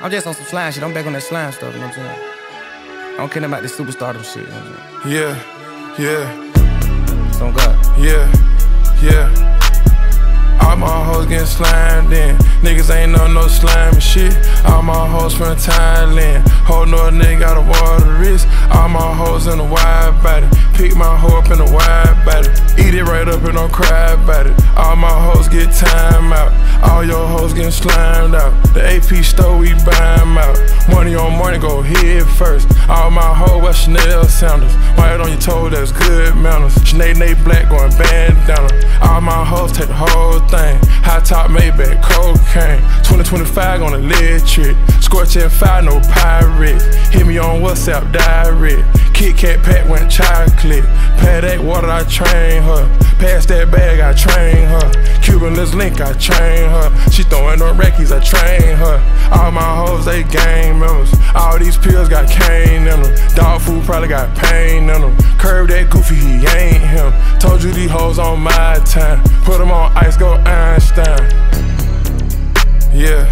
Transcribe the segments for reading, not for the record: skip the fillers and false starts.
I'm just on some slime shit. I'm back on that slime stuff, you know what I'm saying? I don't care about this superstardom shit, you know what I'm saying? Yeah. So God. Yeah. All my hoes getting slimed in. Niggas ain't know no slime and shit. All my hoes from Thailand. Whole north nigga got a water wrist. All my hoes in a wide body. Pick my hoe up in a wide body. Eat it right up and don't cry about it. All my hoes get time out. All your hoes getting slimed out. The AP store, we buy them out. Money on money, go head first. All my hoes wear Chanel sandals. White on your toe, that's good manners. Sinead black going bandana. All my hoes take the whole thing. High top Maybach, cocaine. 2025 on electric. Scorching fire, no pirates. Hit me on WhatsApp direct. Kit Kat pack went chocolate. Pad that water, I train her. Pass that bag, I train her. Cuban Liz Link, I train her. She throwing on reckies, I train her. All my hoes, they gang members. All these pills got cane in them. Dog food probably got pain in them. Curve that goofy, he ain't him. Told you these hoes on my time. Put them on ice, go Einstein. Yeah.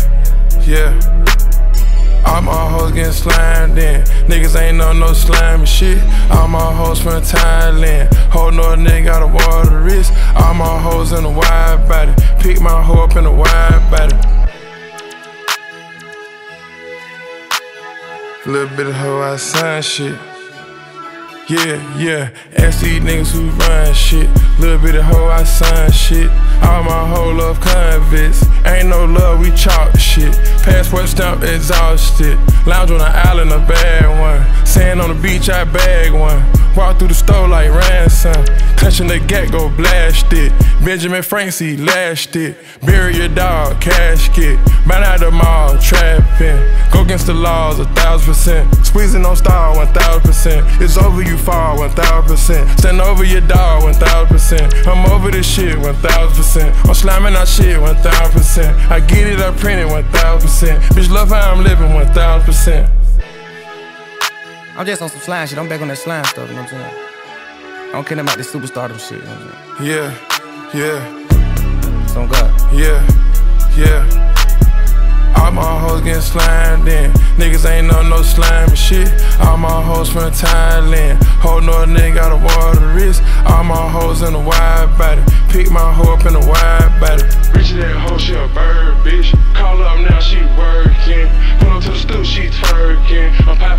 All my hoes getting slimed in. Niggas ain't know no slime and shit. All my hoes from Thailand. Whole north nigga got a water wrist. All my hoes in a wide body. Pick my hoe up in a wide body. Little bit of hoe outside shit. Yeah. Ask these niggas who run shit. Little bit of hoe outside shit. All my hoe love convicts. Ain't no love, we chalk shit. Passport stamp exhausted. Lounge on the island, a bad one. Sand on the beach, I bag one. Walk through the store like ransom. Clutching the gate, go blast it. Benjamin Franks, he lashed it. Bury your dog, casket. Man out the mall, trapping. Go against the laws, 1,000%. Squeezing on star, 1,000%. It's over, you fall, 1,000%. Stand over your dog, 1,000%. I'm over this shit, 1,000%. I'm slamming out shit, 1,000%. I get it, I print it, 1,000%. Bitch, love how I'm living, 1,000%. I'm just on some slime shit. I'm back on that slime stuff, you know what I'm saying? I don't care about this superstardom shit, you know what I'm saying? Yeah. So God. Yeah. All my hoes getting slimed in. Niggas ain't know no slime and shit. All my hoes from Thailand. Whole north nigga got a water wrist. All my hoes in a wide body. Pick my hoe up in a wide body. Rich that hoe, she a bird, bitch. Call up now, she working. Pull up to the stoop, she twerking. I'm popping